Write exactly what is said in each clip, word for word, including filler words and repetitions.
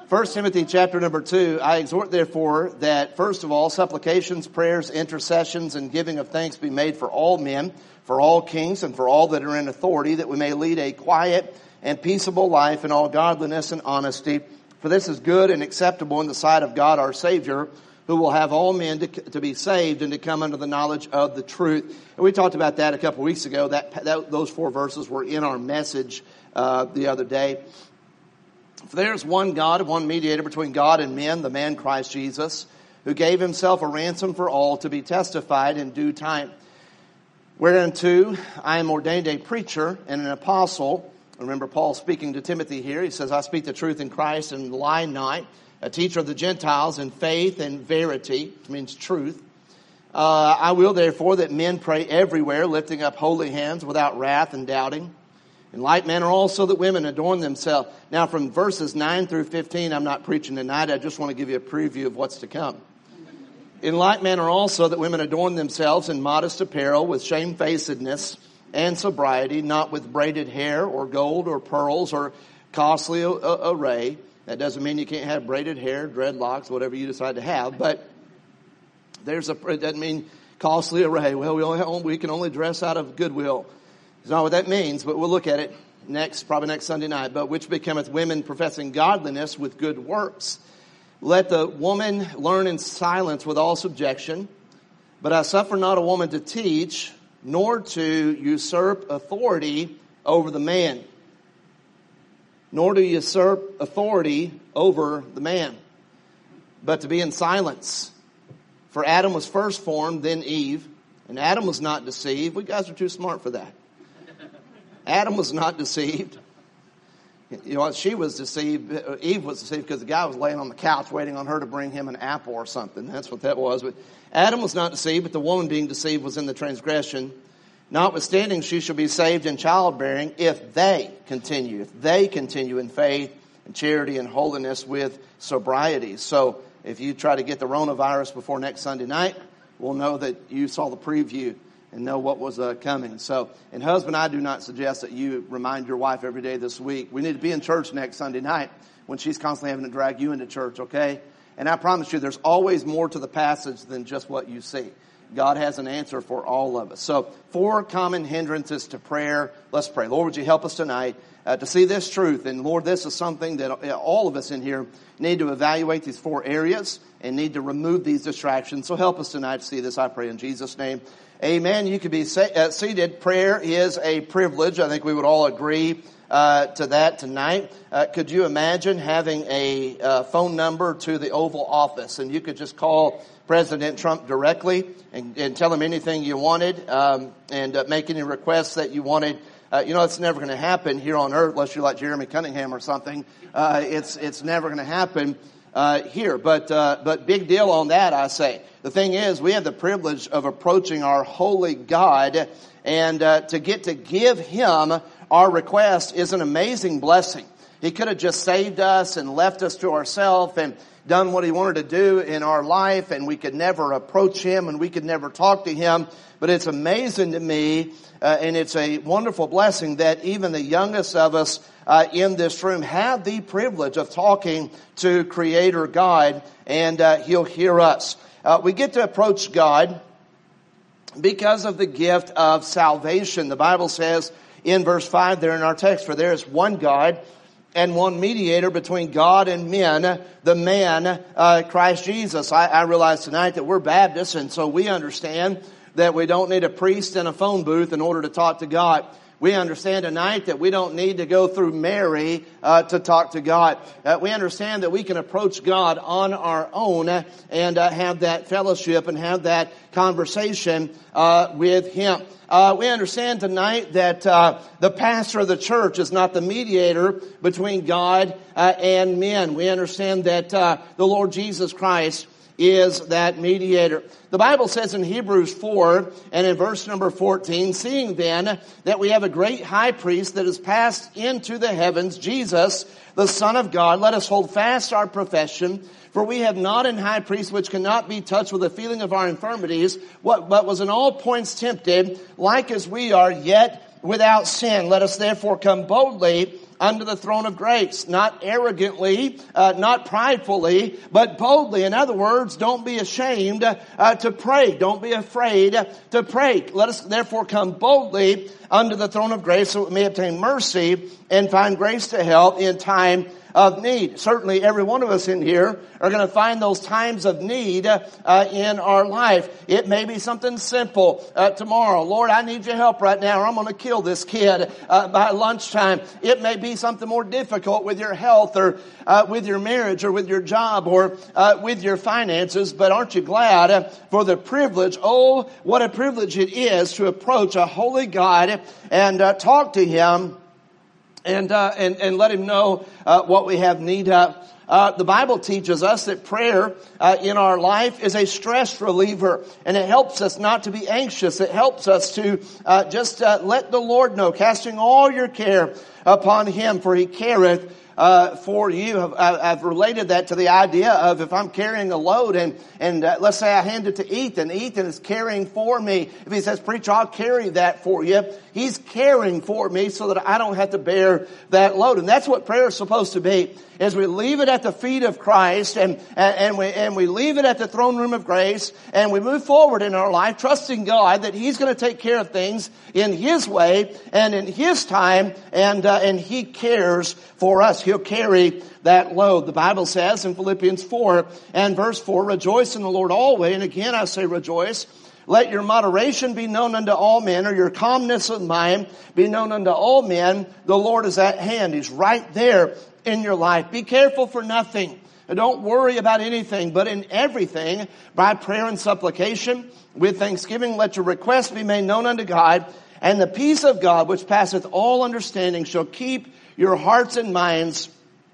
First Timothy chapter number two, I exhort therefore that first of all supplications, prayers, intercessions, and giving of thanks be made for all men, for all kings, and for all that are in authority, that we may lead a quiet and peaceable life in all godliness and honesty. For this is good and acceptable in the sight of God our Savior, who will have all men to, to be saved and to come under the knowledge of the truth. And we talked about that a couple of weeks ago. That, that those four verses were in our message uh, the other day. For there is one God, one mediator between God and men, the man Christ Jesus, who gave himself a ransom for all, to be testified in due time. Whereunto I am ordained a preacher and an apostle. Remember Paul speaking to Timothy here. He says, I speak the truth in Christ and lie not. A teacher of the Gentiles in faith and verity, which means truth. Uh, I will therefore that men pray everywhere, lifting up holy hands without wrath and doubting. In like manner also that women adorn themselves. Now from verses nine through fifteen, I'm not preaching tonight. I just want to give you a preview of what's to come. In like manner also that women adorn themselves in modest apparel with shamefacedness and sobriety, not with braided hair or gold or pearls or costly a- a- array. That doesn't mean you can't have braided hair, dreadlocks, whatever you decide to have. But there's a, it doesn't mean costly array. Well, we only we can only dress out of Goodwill. It's not what that means, but we'll look at it next, probably next Sunday night. But which becometh women professing godliness with good works. Let the woman learn in silence with all subjection. But I suffer not a woman to teach, nor to usurp authority over the man. Nor to usurp authority over the man, but to be in silence. For Adam was first formed, then Eve, and Adam was not deceived. We guys are too smart for that. Adam was not deceived. You know, she was deceived. Eve was deceived because the guy was laying on the couch waiting on her to bring him an apple or something. That's what that was. But Adam was not deceived, but the woman being deceived was in the transgression. Notwithstanding, she shall be saved in childbearing if they continue, if they continue in faith and charity and holiness with sobriety. So if you try to get the coronavirus before next Sunday night, we'll know that you saw the preview and know what was uh, coming. So, and husband, I do not suggest that you remind your wife every day this week. We need to be in church next Sunday night when she's constantly having to drag you into church, okay? And I promise you, there's always more to the passage than just what you see. God has an answer for all of us. So, four common hindrances to prayer. Let's pray. Lord, would you help us tonight uh, to see this truth? And Lord, this is something that all of us in here need to evaluate these four areas and need to remove these distractions. So help us tonight to see this, I pray in Jesus' name. Amen. You could be uh, seated. Prayer is a privilege. I think we would all agree uh, to that tonight. Uh, could you imagine having a uh, phone number to the Oval Office and you could just call President Trump directly and, and tell him anything you wanted um, and uh, make any requests that you wanted? Uh, you know, it's never going to happen here on earth unless you're like Jeremy Cunningham or something. Uh, it's it's never going to happen uh, here. But uh, but big deal on that, I say. The thing is, we have the privilege of approaching our holy God, and uh, to get to give Him our request is an amazing blessing. He could have just saved us and left us to ourselves and done what He wanted to do in our life, and we could never approach Him and we could never talk to Him. But it's amazing to me, uh, and it's a wonderful blessing that even the youngest of us uh, in this room have the privilege of talking to Creator God, and uh, He'll hear us. Uh, we get to approach God because of the gift of salvation. The Bible says in verse five there in our text, for there is one God and one mediator between God and men, the man, uh, Christ Jesus. I, I realize tonight that we're Baptists, and so we understand that we don't need a priest and a phone booth in order to talk to God. We understand tonight that we don't need to go through Mary uh, to talk to God. Uh, we understand that we can approach God on our own and uh, have that fellowship and have that conversation uh, with Him. Uh, we understand tonight that uh, the pastor of the church is not the mediator between God uh, and men. We understand that uh, the Lord Jesus Christ is that mediator. The Bible says in Hebrews four and in verse number fourteen, seeing then that we have a great high priest that has passed into the heavens, Jesus, the Son of God, let us hold fast our profession. For we have not an high priest which cannot be touched with the feeling of our infirmities, what, but was in all points tempted, like as we are, yet without sin. Let us therefore come boldly unto the throne of grace. Not arrogantly, uh, not pridefully, but boldly. In other words, don't be ashamed uh, to pray. Don't be afraid to pray. Let us therefore come boldly unto the throne of grace so we may obtain mercy and find grace to help in time of need. Certainly every one of us in here are going to find those times of need uh, in our life. It may be something simple uh, tomorrow. Lord, I need your help right now or I'm going to kill this kid uh, by lunchtime. It may be something more difficult with your health or uh, with your marriage or with your job or uh, with your finances. But aren't you glad uh, for the privilege? Oh, what a privilege it is to approach a holy God and uh, talk to Him and uh, and and let Him know uh, what we have need of. Uh, the Bible teaches us that prayer uh, in our life is a stress reliever, and it helps us not to be anxious. It helps us to uh, just uh, let the Lord know, casting all your care upon Him, for He careth Uh, for you. I've, I've related that to the idea of if I'm carrying a load and, and uh, let's say I hand it to Ethan. Ethan is carrying for me. If he says, preacher, I'll carry that for you. He's caring for me so that I don't have to bear that load. And that's what prayer is supposed to be, is we leave it at the feet of Christ and, and, and we, and we leave it at the throne room of grace and we move forward in our life, trusting God that He's going to take care of things in His way and in His time, and, uh, and He cares for us. He'll carry that load. The Bible says in Philippians four and verse four, rejoice in the Lord always. And again, I say rejoice. Let your moderation be known unto all men, or your calmness of mind be known unto all men. The Lord is at hand. He's right there in your life. Be careful for nothing. Don't worry about anything, but in everything, by prayer and supplication, with thanksgiving, let your requests be made known unto God. And the peace of God, which passeth all understanding, shall keep your hearts and minds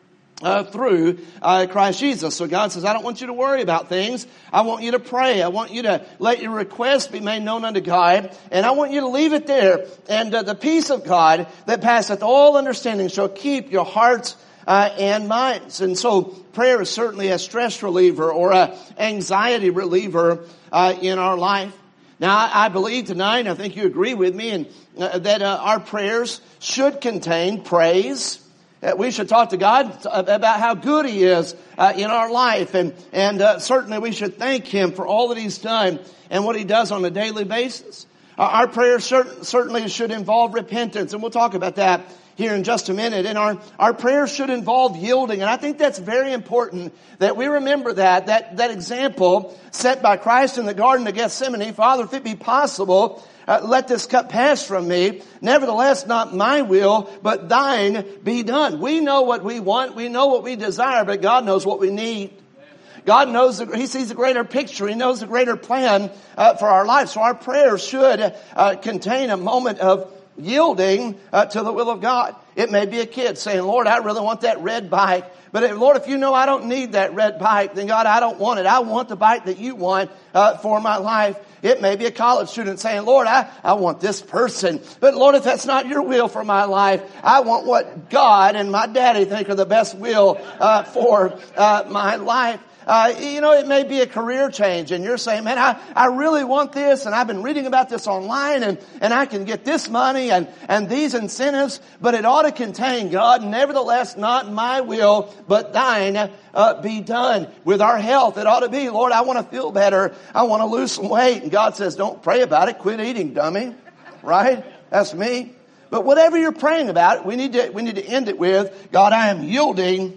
Uh, through uh, Christ Jesus. So God says, I don't want you to worry about things. I want you to pray. I want you to let your requests be made known unto God. And I want you to leave it there. And uh, the peace of God that passeth all understanding shall keep your hearts uh, and minds. And so prayer is certainly a stress reliever or a anxiety reliever uh, in our life. Now, I, I believe tonight, I think you agree with me, and uh, that uh, our prayers should contain praise. We should talk to God about how good He is uh, in our life. And, and uh, certainly we should thank Him for all that He's done and what He does on a daily basis. Uh, our prayers cert- certainly should involve repentance. And we'll talk about that here in just a minute. And our, our prayers should involve yielding. And I think that's very important that we remember that, that, that example set by Christ in the Garden of Gethsemane. Father, if it be possible, Uh, let this cup pass from me. Nevertheless, not my will, but thine be done. We know what we want. We know what we desire, but God knows what we need. God knows, the, He sees the greater picture. He knows the greater plan uh, for our life. So our prayers should uh, contain a moment of yielding uh, to the will of God. It may be a kid saying, Lord, I really want that red bike. But if, Lord, if you know I don't need that red bike, then God, I don't want it. I want the bike that you want uh, for my life. It may be a college student saying, Lord, I, I want this person. But Lord, if that's not your will for my life, I want what God and my daddy think are the best will uh, for uh, my life. Uh, you know, it may be a career change and you're saying, man, I, I really want this and I've been reading about this online and, and I can get this money and, and these incentives, but it ought to contain, God, nevertheless, not my will, but thine uh, be done. With our health, it ought to be, Lord, I want to feel better. I want to lose some weight. And God says, don't pray about it. Quit eating, dummy. Right? That's me. But whatever you're praying about, we need to, we need to end it with, God, I am yielding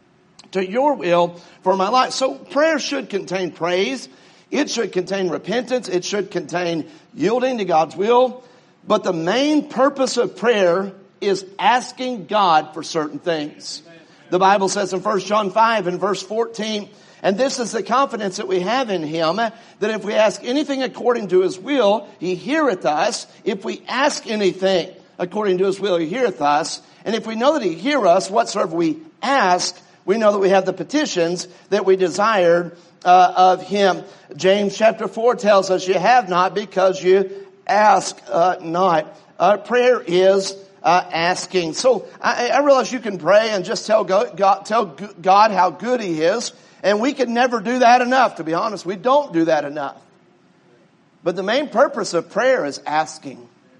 to your will for my life. So prayer should contain praise. It should contain repentance. It should contain yielding to God's will. But the main purpose of prayer is asking God for certain things. The Bible says in First John five and verse fourteen, and this is the confidence that we have in Him, that if we ask anything according to His will, He heareth us. If we ask anything according to His will, He heareth us. And if we know that He hear us, whatsoever we ask, we know that we have the petitions that we desired uh, of Him. James chapter four tells us, you have not because you ask uh, not. Uh, prayer is uh, asking. So I, I realize you can pray and just tell God, God, tell God how good He is. And we can never do that enough, to be honest. We don't do that enough. But the main purpose of prayer is asking.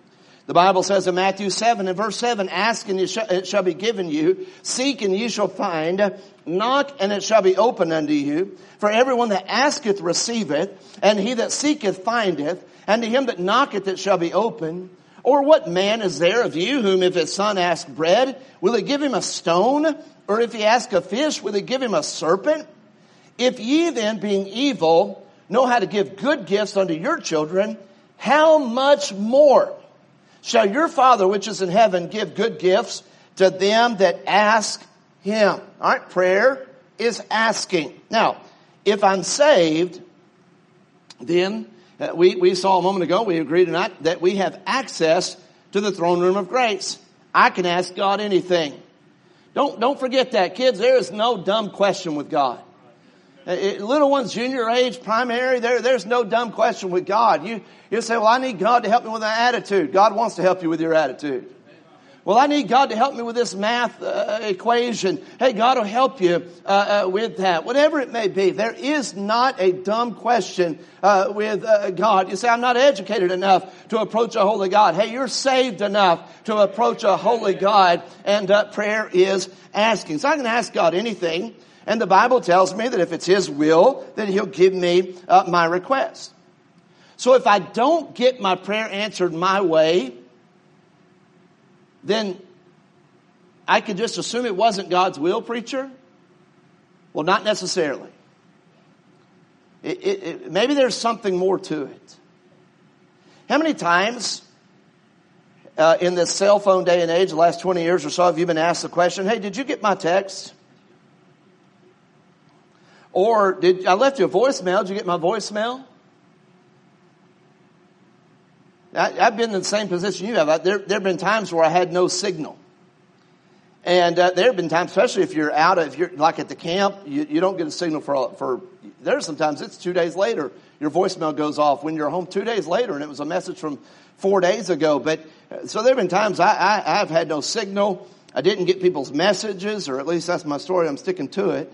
The Bible says in Matthew seven and verse seven, ask and it shall be given you. Seek and ye shall find. Knock and it shall be opened unto you. For everyone that asketh receiveth, and he that seeketh findeth, and to him that knocketh it shall be opened. Or what man is there of you whom if his son ask bread, will he give him a stone? Or if he ask a fish, will he give him a serpent? If ye then, being evil, know how to give good gifts unto your children, how much more shall your Father which is in heaven give good gifts to them that ask him? All right, prayer is asking. Now, if I'm saved, then uh, we, we saw a moment ago, we agreed tonight, that we have access to the throne room of grace. I can ask God anything. Don't, don't forget that, kids. There is no dumb question with God. It, little ones, junior age, primary, there, there's no dumb question with God. You, you say, well, I need God to help me with an attitude. God wants to help you with your attitude. Well, I need God to help me with this math uh, equation. Hey, God will help you uh, uh, with that. Whatever it may be, there is not a dumb question uh, with uh, God. You say, I'm not educated enough to approach a holy God. Hey, you're saved enough to approach a holy God, and uh, prayer is asking. So I can ask God anything. And the Bible tells me that if it's His will, then He'll give me uh, my request. So if I don't get my prayer answered my way, then I could just assume it wasn't God's will, preacher? Well, not necessarily. It, it, it, maybe there's something more to it. How many times uh, in this cell phone day and age, the last twenty years or so, have you been asked the question, hey, did you get my text? Or did I left you a voicemail? Did you get my voicemail? I, I've been in the same position you have. I, there, there have been times where I had no signal. And uh, there have been times, especially if you're out, if you're like at the camp, you, you don't get a signal for, for, there's sometimes it's two days later, your voicemail goes off when you're home two days later and it was a message from four days ago. But so there have been times I, I, I've had no signal. I didn't get people's messages, or at least that's my story. I'm sticking to it.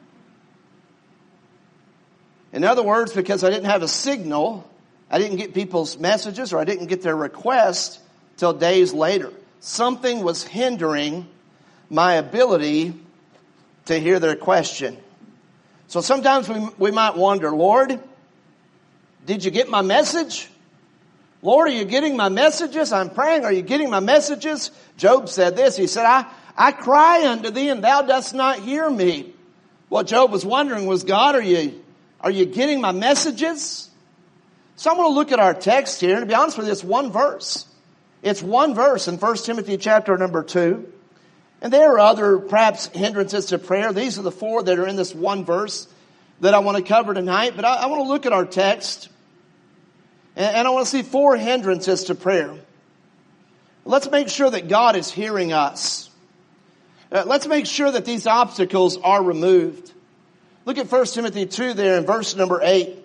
In other words, because I didn't have a signal, I didn't get people's messages or I didn't get their request till days later. Something was hindering my ability to hear their question. So sometimes we, we might wonder, Lord, did you get my message? Lord, are you getting my messages? I'm praying, are you getting my messages? Job said this, he said, I, I cry unto thee and thou dost not hear me. What Job was wondering was, God, are you, are you getting my messages? So I'm going to look at our text here, and to be honest with you, it's one verse. It's one verse in First Timothy chapter number two. And there are other, perhaps, hindrances to prayer. These are the four that are in this one verse that I want to cover tonight. But I, I want to look at our text, and, and I want to see four hindrances to prayer. Let's make sure that God is hearing us. Uh, let's make sure that these obstacles are removed. Look at First Timothy two there in verse number eight.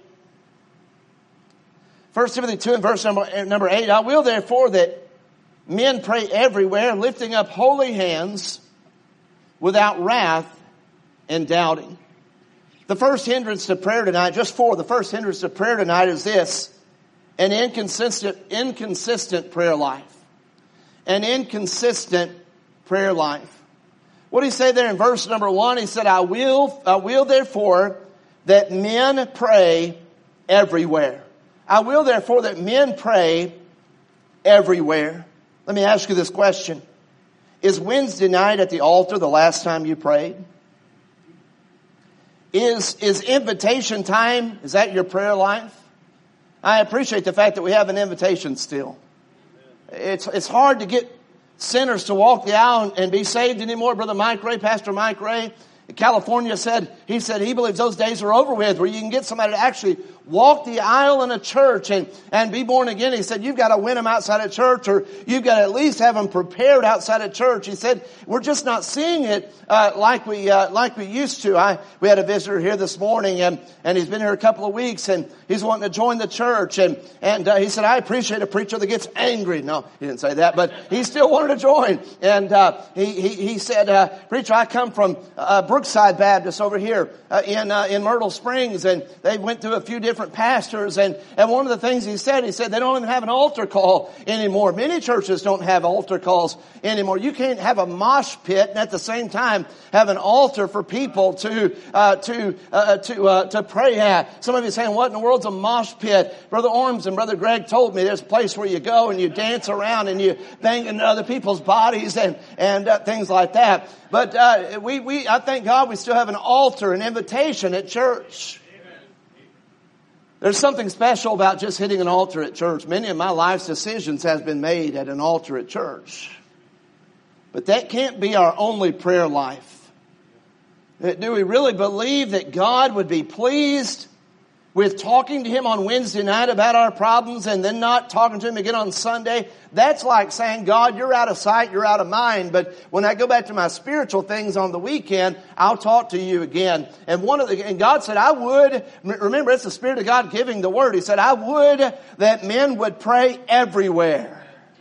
First Timothy two and verse number, number eight. I will therefore that men pray everywhere, lifting up holy hands without wrath and doubting. The first hindrance to prayer tonight, just four, the first hindrance to prayer tonight is this: an inconsistent, inconsistent prayer life. An inconsistent prayer life. What did he say there in verse number one? He said, I will, I will therefore that men pray everywhere. I will therefore that men pray everywhere. Let me ask you this question. Is Wednesday night at the altar the last time you prayed? Is, is invitation time, is that your prayer life? I appreciate the fact that we have an invitation still. It's, it's hard to get sinners to walk the aisle and be saved anymore. Brother Mike Ray, Pastor Mike Ray, in California said, he said he believes those days are over with, where you can get somebody to actually walk the aisle in a church and, and be born again. He said, you've got to win them outside of church, or you've got to at least have them prepared outside of church. He said, we're just not seeing it, uh, like we, uh, like we used to. I, we had a visitor here this morning, and, and he's been here a couple of weeks, and he's wanting to join the church. And, and, uh, he said, I appreciate a preacher that gets angry. No, he didn't say that, but he still wanted to join. And, uh, he, he, he said, uh, preacher, I come from, uh, Brookside Baptist over here, uh, in, uh, in Myrtle Springs, and they went through a few different different pastors, and, and one of the things he said, he said they don't even have an altar call anymore. Many churches don't have altar calls anymore. You can't have a mosh pit and at the same time have an altar for people to uh, to uh, to uh, to pray at. Some of you are saying, what in the world's a mosh pit? Brother Orms and Brother Greg told me there's a place where you go and you dance around and you bang into other people's bodies and and uh, things like that. But uh, we we I thank God we still have an altar, an invitation at church. There's something special about just hitting an altar at church. Many of my life's decisions has been made at an altar at church. But that can't be our only prayer life. Do we really believe that God would be pleased with talking to Him on Wednesday night about our problems and then not talking to Him again on Sunday? That's like saying, God, you're out of sight, you're out of mind. But when I go back to my spiritual things on the weekend, I'll talk to you again. And one of the, and God said, I would, remember it's the Spirit of God giving the word. He said, I would that men would pray everywhere.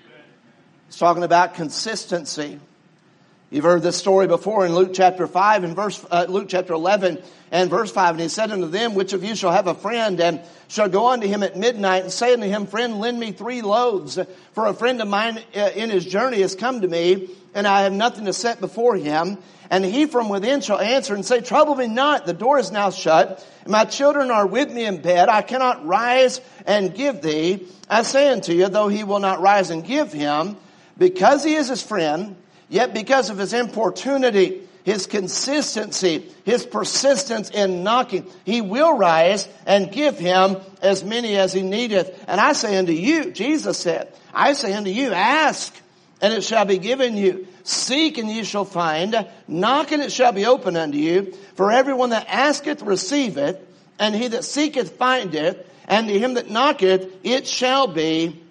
He's talking about consistency. You've heard this story before in Luke chapter five and verse, uh, Luke chapter eleven and verse five. And he said unto them, which of you shall have a friend and shall go unto him at midnight and say unto him, friend, lend me three loaves. For a friend of mine uh, in his journey has come to me, and I have nothing to set before him. And he from within shall answer and say, trouble me not, the door is now shut, and my children are with me in bed. I cannot rise and give thee. I say unto you, though he will not rise and give him, because he is his friend, yet because of his importunity, his consistency, his persistence in knocking, he will rise and give him as many as he needeth. And I say unto you, Jesus said, I say unto you, ask, and it shall be given you. Seek, and ye shall find. Knock, and it shall be opened unto you. For everyone that asketh receiveth, and he that seeketh findeth, and to him that knocketh it shall be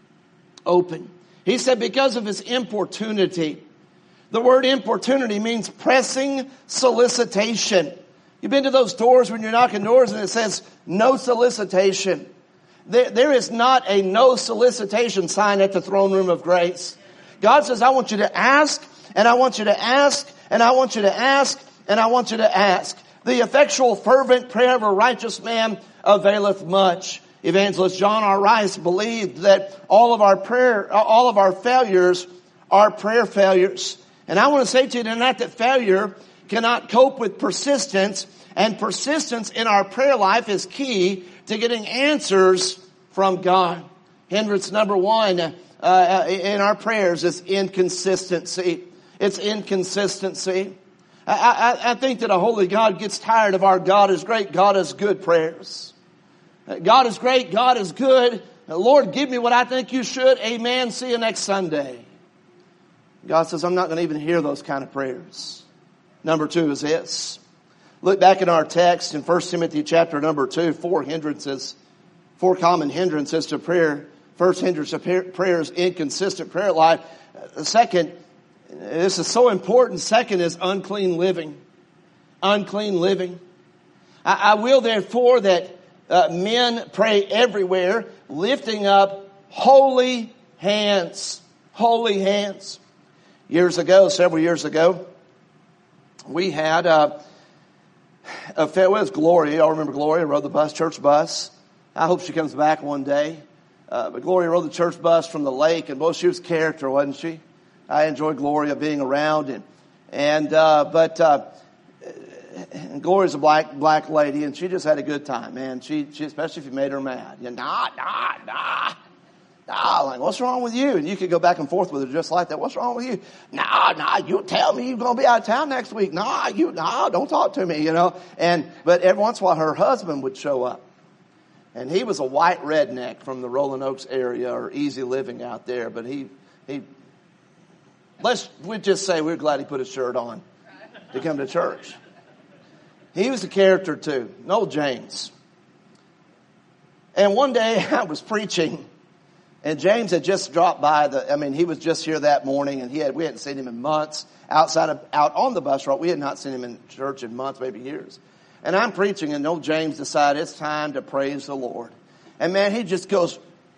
open. He said, because of his importunity. The word importunity means pressing solicitation. You've been to those doors when you're knocking doors and it says no solicitation. There, there is not a no solicitation sign at the throne room of grace. God says, I want you to ask, and I want you to ask, and I want you to ask, and I want you to ask. The effectual fervent prayer of a righteous man availeth much. Evangelist John R. Rice believed that all of our prayer, all of our failures are prayer failures. And I want to say to you tonight that failure cannot cope with persistence, and persistence in our prayer life is key to getting answers from God. Hindrance number one uh, in our prayers is inconsistency. It's inconsistency. I, I, I think that a holy God gets tired of our God is great, God is good prayers. God is great, God is good. Lord, give me what I think you should. Amen. See you next Sunday. God says, I'm not going to even hear those kind of prayers. Number two is this. Look back in our text in First Timothy chapter number two, four hindrances, four common hindrances to prayer. First hindrance to prayer is inconsistent prayer life. Second, this is so important. Second is unclean living. Unclean living. I, I will therefore that uh, men pray everywhere, lifting up holy hands. Holy hands. Years ago, several years ago, we had uh, a fair, well, it was Gloria. Y'all remember Gloria rode the bus, church bus. I hope she comes back one day. Uh, but Gloria rode the church bus from the lake, and boy, she was character, wasn't she? I enjoyed Gloria being around, and and uh, but uh, and Gloria's a black black lady, and she just had a good time, man. She, she especially if you made her mad, you know, nah, nah, nah. Nah, like, what's wrong with you? And you could go back and forth with her just like that. What's wrong with you? Nah, nah, you tell me you're going to be out of town next week. Nah, you, nah, don't talk to me, you know. And, but every once in a while her husband would show up. And he was a white redneck from the Rolling Oaks area or easy living out there. But he, he, let's, we just say we're glad he put his shirt on to come to church. He was a character too. No James. And one day I was preaching. And James had just dropped by the, I mean, he was just here that morning, and he had, we hadn't seen him in months outside of, out on the bus route. We had not seen him in church in months, maybe years. And I'm preaching, and old James decided it's time to praise the Lord. And man, he just goes,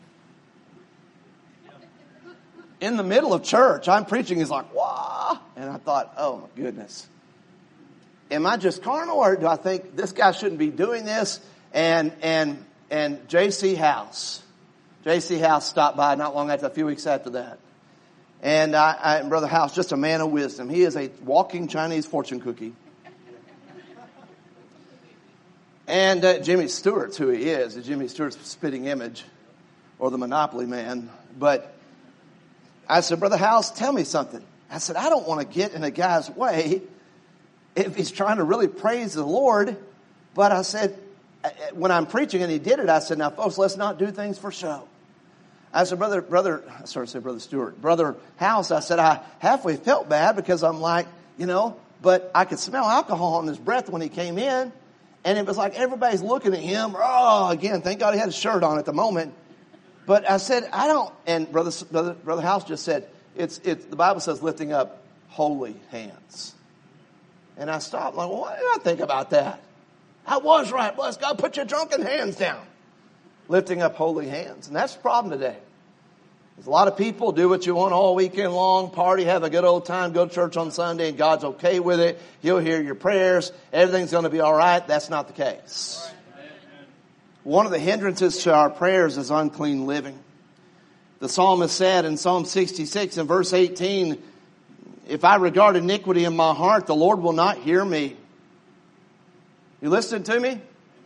in the middle of church, I'm preaching, he's like, wah. And I thought, oh my goodness. Am I just carnal, or do I think this guy shouldn't be doing this? And, and, and J C House, J C House stopped by not long after, a few weeks after that. And I, I, Brother House, just a man of wisdom. He is a walking Chinese fortune cookie. And uh, Jimmy Stewart's who he is. Jimmy Stewart's spitting image, or the Monopoly man. But I said, Brother House, tell me something. I said, I don't want to get in a guy's way if he's trying to really praise the Lord. But I said, when I'm preaching, and he did it, I said, now folks, let's not do things for show. I said, brother, brother, I started to say Brother Stewart, Brother House, I said, I halfway felt bad because I'm like, you know, but I could smell alcohol on his breath when he came in. And it was like everybody's looking at him. Oh, again, thank God he had a shirt on at the moment. But I said, I don't, and Brother, Brother, Brother House just said, it's, it's, the Bible says lifting up holy hands. And I stopped, like, well, what did I think about that? I was right. Bless God, put your drunken hands down. Lifting up holy hands. And that's the problem today. There's a lot of people do what you want all weekend long, party, have a good old time, go to church on Sunday, and God's okay with it. He'll hear your prayers. Everything's going to be all right. That's not the case. One of the hindrances to our prayers is unclean living. The psalmist said in Psalm sixty-six and verse eighteen, if I regard iniquity in my heart, the Lord will not hear me. You listening to me?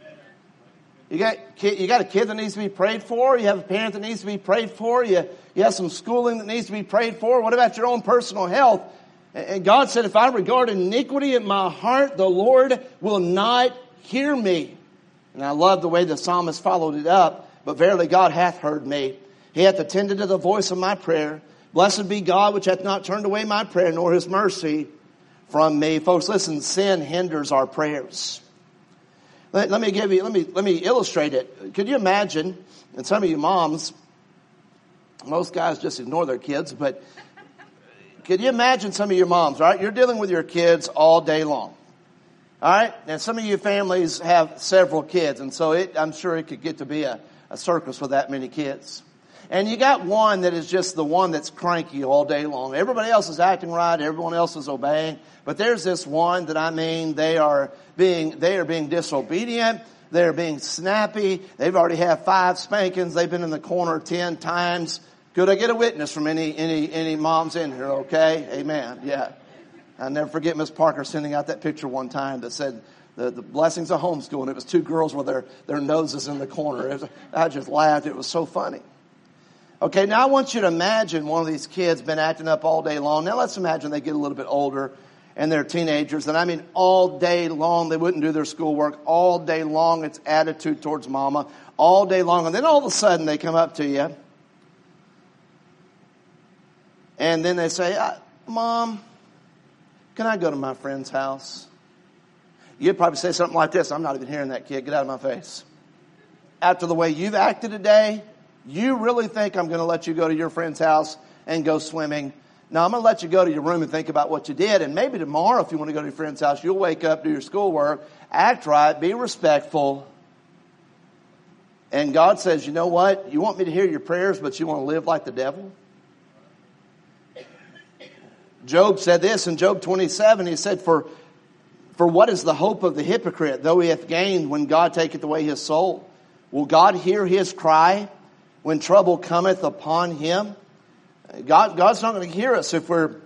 You got, you got a kid that needs to be prayed for. You have a parent that needs to be prayed for. You, you have some schooling that needs to be prayed for. What about your own personal health? And God said, if I regard iniquity in my heart, the Lord will not hear me. And I love the way the psalmist followed it up. But verily God hath heard me. He hath attended to the voice of my prayer. Blessed be God which hath not turned away my prayer, nor his mercy from me. Folks, listen, sin hinders our prayers. Let, let me give you, let me, let me illustrate it. Could you imagine, and some of you moms, most guys just ignore their kids, but could you imagine some of your moms, right? You're dealing with your kids all day long. All right? And some of you families have several kids, and so it, I'm sure it could get to be a, a circus with that many kids. And you got one that is just the one that's cranky all day long. Everybody else is acting right. Everyone else is obeying. But there's this one that, I mean, they are being, they are being disobedient. They're being snappy. They've already had five spankings. They've been in the corner ten times. Could I get a witness from any, any, any moms in here? Okay. Amen. Yeah. I'll never forget Miss Parker sending out that picture one time that said, The, the blessings of homeschooling. It was two girls with their, their noses in the corner. It was, I just laughed. It was so funny. Okay, now I want you to imagine one of these kids been acting up all day long. Now let's imagine they get a little bit older and they're teenagers. And I mean all day long they wouldn't do their schoolwork. All day long it's attitude towards mama. All day long. And then all of a sudden they come up to you. And then they say, Mom, can I go to my friend's house? You'd probably say something like this. I'm not even hearing that, kid. Get out of my face. After the way you've acted today, you really think I'm going to let you go to your friend's house and go swimming? No, I'm going to let you go to your room and think about what you did. And maybe tomorrow, if you want to go to your friend's house, you'll wake up, do your schoolwork, act right, be respectful. And God says, you know what? You want me to hear your prayers, but you want to live like the devil? Job said this in Job twenty-seven. He said, for, for what is the hope of the hypocrite, though he hath gained when God taketh away his soul? Will God hear his cry when trouble cometh upon him? God, God's not going to hear us if we're...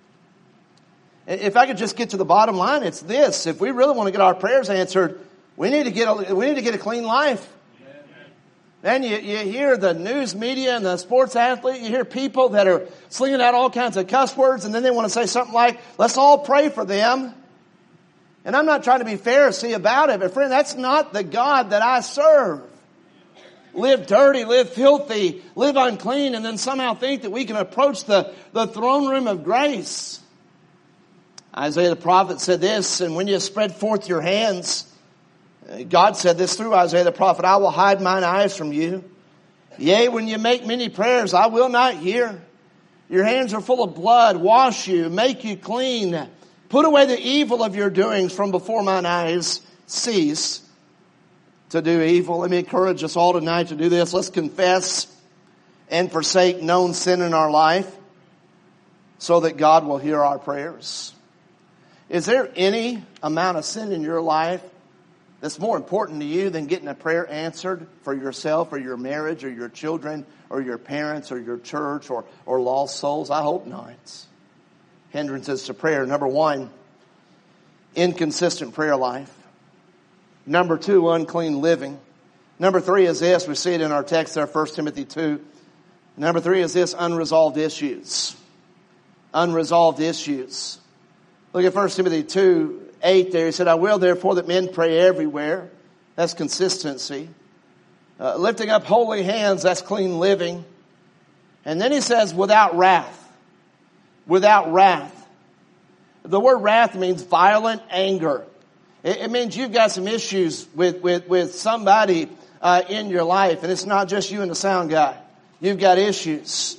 If I could just get to the bottom line, it's this. If we really want to get our prayers answered, we need to get a, we need to get a clean life. Then you, you hear the news media and the sports athlete, you hear people that are slinging out all kinds of cuss words, and then they want to say something like, let's all pray for them. And I'm not trying to be Pharisee about it, but friend, that's not the God that I serve. Live dirty, live filthy, live unclean, and then somehow think that we can approach the, the throne room of grace. Isaiah the prophet said this, and when you spread forth your hands, God said this through Isaiah the prophet, I will hide mine eyes from you. Yea, when you make many prayers, I will not hear. Your hands are full of blood. Wash you, make you clean. Put away the evil of your doings from before mine eyes. Cease to do evil. Let me encourage us all tonight to do this. Let's confess and forsake known sin in our life so that God will hear our prayers. Is there any amount of sin in your life that's more important to you than getting a prayer answered for yourself or your marriage or your children or your parents or your church or, or lost souls? I hope not. Hindrances to prayer. Number one, inconsistent prayer life. Number two, unclean living. Number three is this. We see it in our text there, First Timothy two. Number three is this, unresolved issues. Unresolved issues. Look at First Timothy two, eight there. He said, I will therefore that men pray everywhere. That's consistency. Uh, lifting up holy hands, that's clean living. And then he says, without wrath. Without wrath. The word wrath means violent anger. It, it means you've got some issues with, with, with somebody uh, in your life. And it's not just you and the sound guy. You've got issues.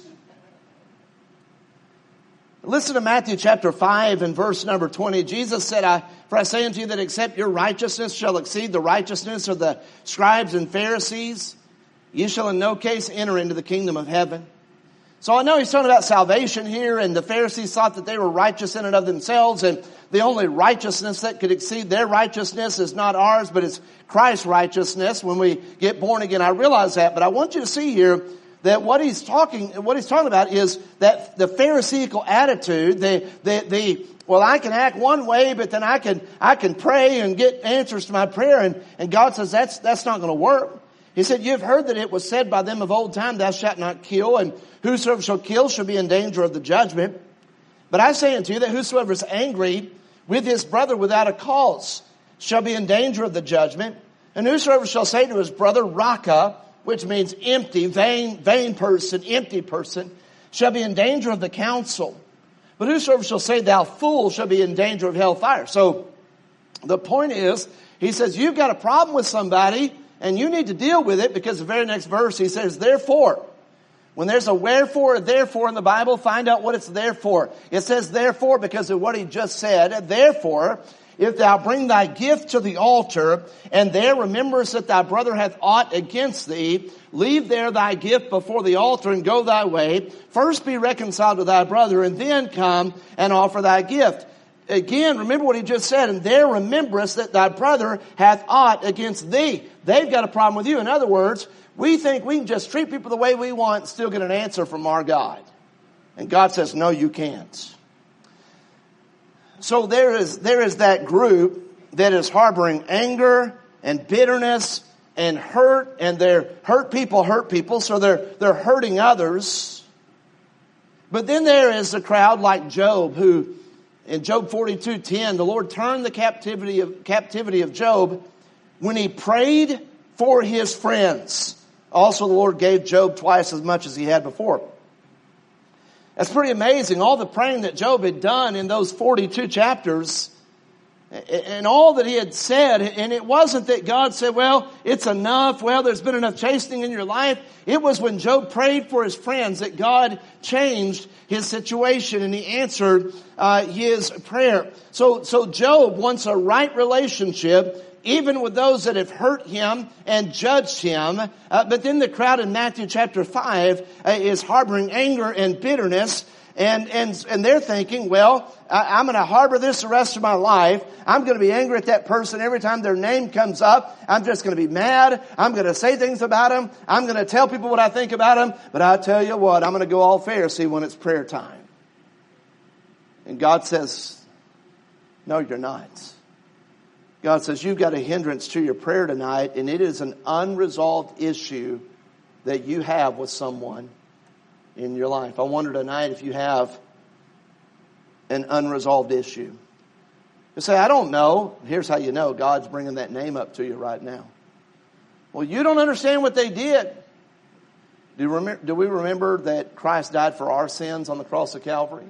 Listen to Matthew chapter five and verse number twenty. Jesus said, I, for I say unto you that except your righteousness shall exceed the righteousness of the scribes and Pharisees, you shall in no case enter into the kingdom of heaven. So I know he's talking about salvation here, and the Pharisees thought that they were righteous in and of themselves, and the only righteousness that could exceed their righteousness is not ours, but it's Christ's righteousness when we get born again. I realize that, but I want you to see here that what he's talking, what he's talking about is that the Pharisaical attitude, the, the, the, well, I can act one way, but then I can, I can pray and get answers to my prayer. And, and God says that's, that's not going to work. He said, you've heard that it was said by them of old time, thou shalt not kill, and whosoever shall kill shall be in danger of the judgment. But I say unto you that whosoever is angry with his brother without a cause shall be in danger of the judgment. And whosoever shall say to his brother, Raka, which means empty, vain, vain person, empty person, shall be in danger of the council. But whosoever shall say, thou fool, shall be in danger of hellfire. So the point is, he says, you've got a problem with somebody, and you need to deal with it, because the very next verse, he says, therefore. When there's a wherefore or therefore in the Bible, find out what it's there for. It says therefore because of what he just said. Therefore, if thou bring thy gift to the altar, and there rememberest that thy brother hath aught against thee, leave there thy gift before the altar and go thy way. First be reconciled to thy brother, and then come and offer thy gift. Again, remember what he just said, and there rememberest that thy brother hath aught against thee. They've got a problem with you. In other words, we think we can just treat people the way we want and still get an answer from our God. And God says, no, you can't. So there is, there is that group that is harboring anger and bitterness and hurt, and they're hurt people hurt people, so they're, they're hurting others. But then there is a crowd like Job, who in Job forty-two ten, the Lord turned the captivity of, captivity of Job when he prayed for his friends. Also, the Lord gave Job twice as much as he had before. That's pretty amazing. All the praying that Job had done in those forty-two chapters, and all that he had said, and it wasn't that God said, well, it's enough, well, there's been enough chastening in your life. It was when Job prayed for his friends that God changed his situation, and he answered uh, his prayer. So, so Job wants a right relationship, even with those that have hurt him and judged him. Uh, but then the crowd in Matthew chapter five uh, is harboring anger and bitterness. And, and, and they're thinking, well, I, I'm going to harbor this the rest of my life. I'm going to be angry at that person every time their name comes up. I'm just going to be mad. I'm going to say things about them. I'm going to tell people what I think about them. But I tell you what, I'm going to go all Pharisee when it's prayer time. And God says, no, you're not. God says, you've got a hindrance to your prayer tonight, and it is an unresolved issue that you have with someone in your life. I wonder tonight if you have an unresolved issue. You say, I don't know. Here's how you know. God's bringing that name up to you right now. Well, you don't understand what they did. Do, you remember, do we remember that Christ died for our sins on the cross of Calvary?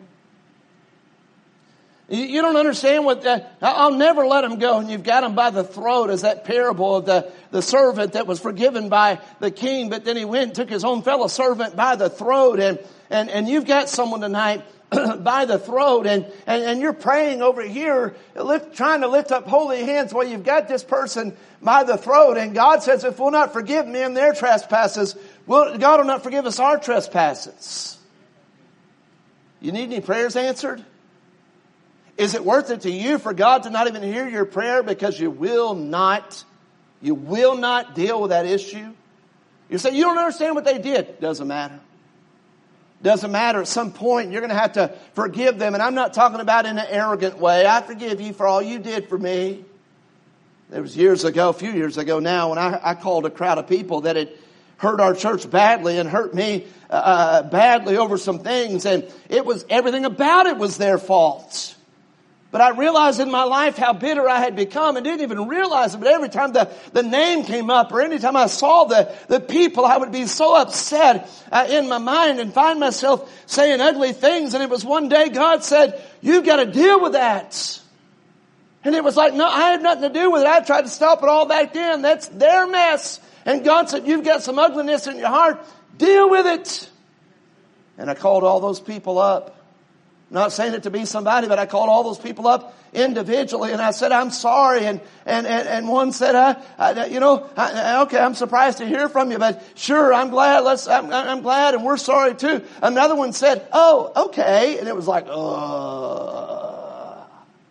You don't understand what, uh, I'll never let him go. And you've got him by the throat, as that parable of the, the servant that was forgiven by the king, but then he went and took his own fellow servant by the throat. And, and, and you've got someone tonight by the throat, and, and, and you're praying over here, lift, trying to lift up holy hands while you've got this person by the throat. And God says, if we'll not forgive men their trespasses, well, God will not forgive us our trespasses. You need any prayers answered? Is it worth it to you for God to not even hear your prayer because you will not, you will not deal with that issue? You say, you don't understand what they did. Doesn't matter. Doesn't matter. At some point, you're going to have to forgive them. And I'm not talking about in an arrogant way. I forgive you for all you did for me. There was years ago, a few years ago now, when I, I called a crowd of people that had hurt our church badly and hurt me uh, badly over some things. And it was, everything about it was their fault. But I realized in my life how bitter I had become and didn't even realize it. But every time the, the name came up or anytime I saw the, the people, I would be so upset uh, in my mind and find myself saying ugly things. And it was one day God said, you've got to deal with that. And it was like, no, I had nothing to do with it. I tried to stop it all back then. That's their mess. And God said, you've got some ugliness in your heart. Deal with it. And I called all those people up. Not saying it to be somebody, but I called all those people up individually and I said, I'm sorry. And, and, and, and one said, I, I you know, I, okay, I'm surprised to hear from you, but sure, I'm glad. Let's, I'm, I'm glad. And we're sorry too. Another one said, oh, okay. And it was like, uh,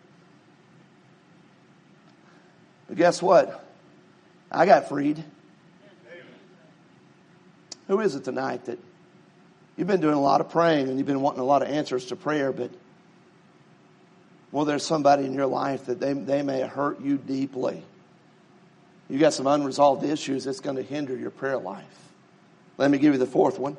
but guess what? I got freed. Who is it tonight that you've been doing a lot of praying and you've been wanting a lot of answers to prayer, but well, there's somebody in your life that they, they may hurt you deeply. You got some unresolved issues that's going to hinder your prayer life. Let me give you the fourth one.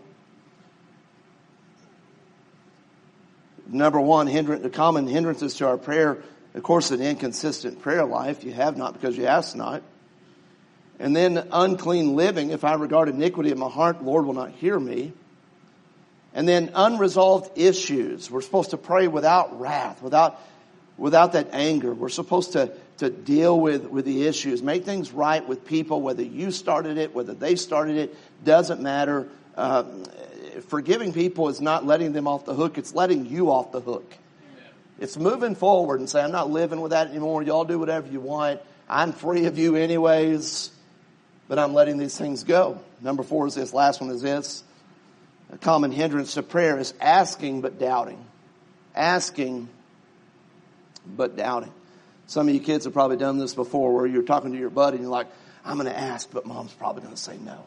Number one, hindrance, the common hindrances to our prayer, of course, an inconsistent prayer life. You have not because you ask not. And then unclean living. If I regard iniquity in my heart, the Lord will not hear me. And then unresolved issues. We're supposed to pray without wrath, without without that anger. We're supposed to, to deal with, with the issues. Make things right with people, whether you started it, whether they started it, doesn't matter. Uh, forgiving people is not letting them off the hook. It's letting you off the hook. Amen. It's moving forward and saying, I'm not living with that anymore. Y'all do whatever you want. I'm free of you anyways. But I'm letting these things go. Number four is this. Last one is this. A common hindrance to prayer is asking but doubting. Asking but doubting. Some of you kids have probably done this before where you're talking to your buddy and you're like, I'm going to ask, but mom's probably going to say no.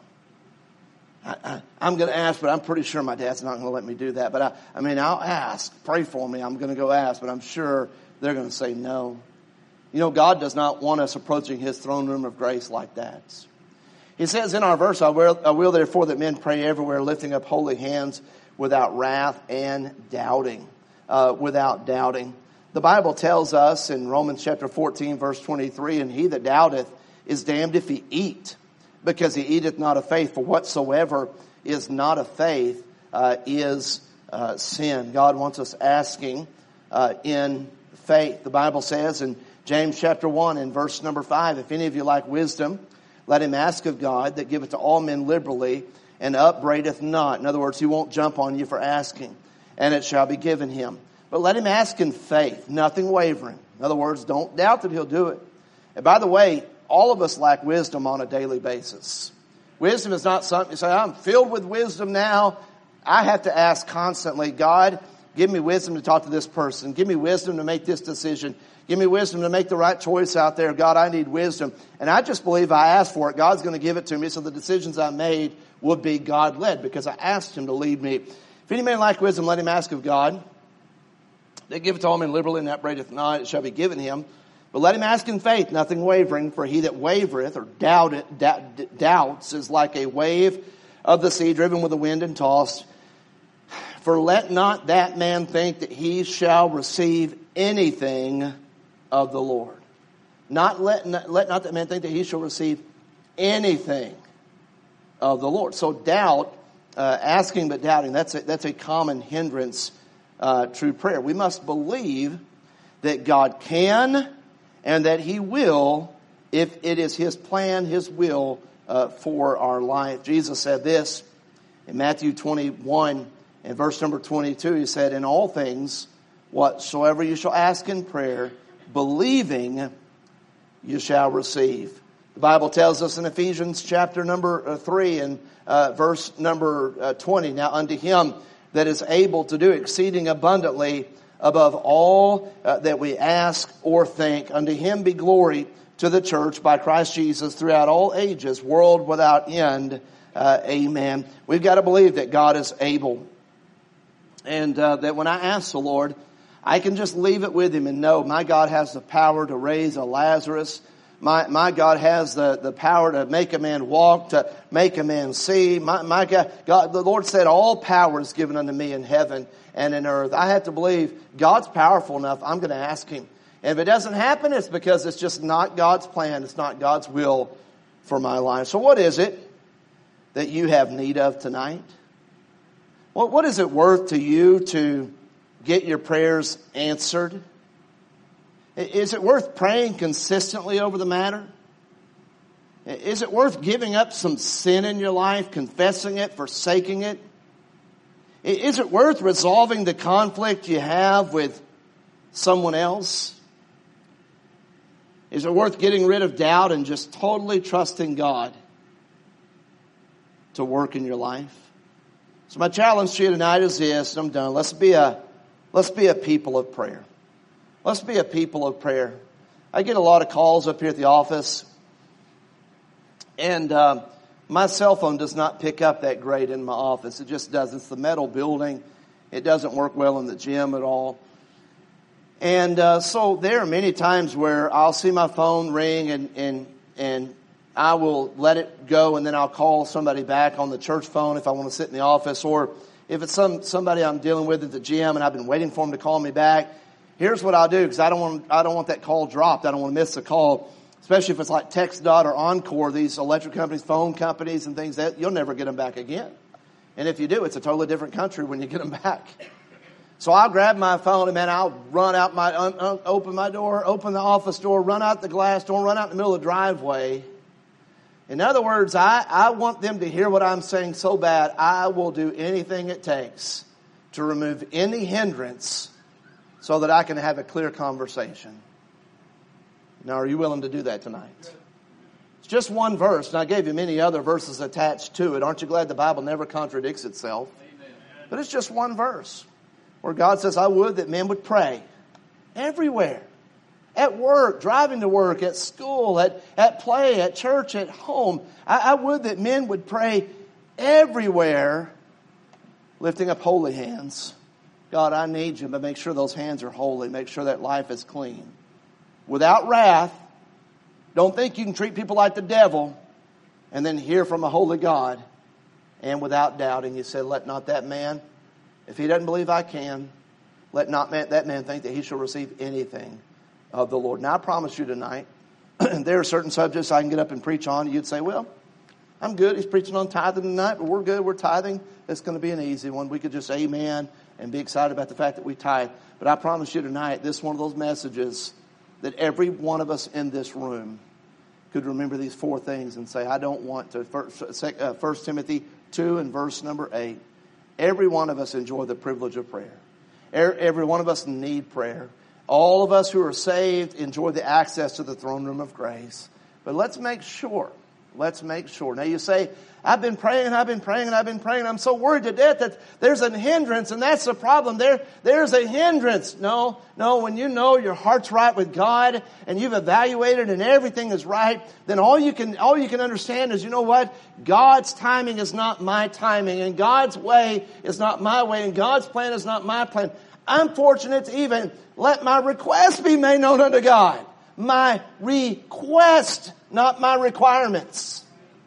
I, I, I'm going to ask, but I'm pretty sure my dad's not going to let me do that. But I, I mean, I'll ask. Pray for me. I'm going to go ask, but I'm sure they're going to say no. You know, God does not want us approaching His throne room of grace like that. He says in our verse, I will, I will therefore that men pray everywhere, lifting up holy hands without wrath and doubting. Uh, without doubting. The Bible tells us in Romans chapter fourteen, verse twenty-three, and he that doubteth is damned if he eat, because he eateth not of faith. For whatsoever is not of faith uh, is uh, sin. God wants us asking uh, in faith. The Bible says in James chapter one and verse number five, if any of you lack wisdom, let him ask of God that giveth to all men liberally and upbraideth not. In other words, he won't jump on you for asking, and it shall be given him. But let him ask in faith, nothing wavering. In other words, don't doubt that he'll do it. And by the way, all of us lack wisdom on a daily basis. Wisdom is not something you say, I'm filled with wisdom now. I have to ask constantly, God, give me wisdom to talk to this person. Give me wisdom to make this decision. Give me wisdom to make the right choice out there. God, I need wisdom. And I just believe I asked for it. God's going to give it to me. So the decisions I made would be God-led because I asked Him to lead me. If any man lack wisdom, let him ask of God. They give it to all men liberally, and that upbraideth not, it shall be given him. But let him ask in faith, nothing wavering. For he that wavereth or doubteth, doubt, doubts is like a wave of the sea driven with the wind and tossed. For let not that man think that he shall receive anything of the Lord. Not let, not, let not that man think that he shall receive anything of the Lord. So doubt, uh, asking but doubting, that's a, that's a common hindrance uh, to prayer. We must believe that God can and that He will if it is His plan, His will uh, for our life. Jesus said this in Matthew twenty-one and verse number twenty-two. He said, in all things, whatsoever you shall ask in prayer, believing you shall receive. The Bible tells us in Ephesians chapter number three and uh, verse number uh, twenty, now unto Him that is able to do exceeding abundantly above all uh, that we ask or think. Unto him be glory to the church by Christ Jesus throughout all ages, world without end. Uh, amen. We've got to believe that God is able. And uh, that when I ask the Lord, I can just leave it with him and know my God has the power to raise a Lazarus. My, my God has the, the power to make a man walk, to make a man see. My, my God, God, the Lord said, all power is given unto me in heaven and in earth. I have to believe God's powerful enough. I'm going to ask him. And if it doesn't happen, it's because it's just not God's plan. It's not God's will for my life. So what is it that you have need of tonight? What, what is it worth to you to get your prayers answered? Is it worth praying consistently over the matter? Is it worth giving up some sin in your life, confessing it, forsaking it? Is it worth resolving the conflict you have with someone else? Is it worth getting rid of doubt and just totally trusting God to work in your life? So my challenge to you tonight is this, and I'm done. Let's be a, let's be a people of prayer. Let's be a people of prayer. I get a lot of calls up here at the office, and uh, my cell phone does not pick up that great in my office. It just doesn't. It's the metal building. It doesn't work well in the gym at all. And uh, so there are many times where I'll see my phone ring, and and and I will let it go, and then I'll call somebody back on the church phone if I want to sit in the office, or if it's some somebody I'm dealing with at the gym and I've been waiting for them to call me back. Here's what I'll do, because I don't want I don't want that call dropped. I don't want to miss the call, especially if it's like TextDot or Encore, these electric companies, phone companies, and things that you'll never get them back again. And if you do, it's a totally different country when you get them back. So I'll grab my phone and man, I'll run out my un, un, open my door, open the office door, run out the glass door, run out in the middle of the driveway. In other words, I, I want them to hear what I'm saying so bad, I will do anything it takes to remove any hindrance so that I can have a clear conversation. Now, are you willing to do that tonight? It's just one verse, and I gave you many other verses attached to it. Aren't you glad the Bible never contradicts itself? Amen. But it's just one verse where God says, I would that men would pray everywhere. At work, driving to work, at school, at, at play, at church, at home. I, I would that men would pray everywhere, lifting up holy hands. God, I need you, but make sure those hands are holy. Make sure that life is clean. Without wrath. Don't think you can treat people like the devil and then hear from a holy God. And without doubting, you say, let not that man, if he doesn't believe I can, let not man, that man think that he shall receive anything of the Lord. Now, I promise you tonight, there are certain subjects I can get up and preach on. You'd say, well, I'm good. He's preaching on tithing tonight, but we're good. We're tithing. It's going to be an easy one. We could just amen and be excited about the fact that we tithe. But I promise you tonight, this is one of those messages that every one of us in this room could remember these four things and say, I don't want to. First Timothy two and verse number eight. Every one of us enjoy the privilege of prayer. Every one of us need prayer. All of us who are saved enjoy the access to the throne room of grace. But let's make sure. Let's make sure. Now you say, I've been praying, I've been praying, and I've been praying. I'm so worried to death that there's a hindrance, and that's the problem. There, there's a hindrance. No, no, when you know your heart's right with God, and you've evaluated and everything is right, then all you can, all you can understand is, you know what? God's timing is not my timing, and God's way is not my way, and God's plan is not my plan. I'm fortunate to even let my request be made known unto God. My request, not my requirements.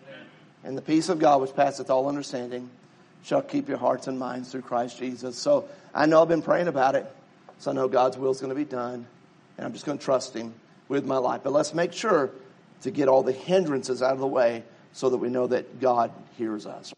And the peace of God which passeth all understanding shall keep your hearts and minds through Christ Jesus. So I know I've been praying about it. So I know God's will is going to be done. And I'm just going to trust him with my life. But let's make sure to get all the hindrances out of the way so that we know that God hears us.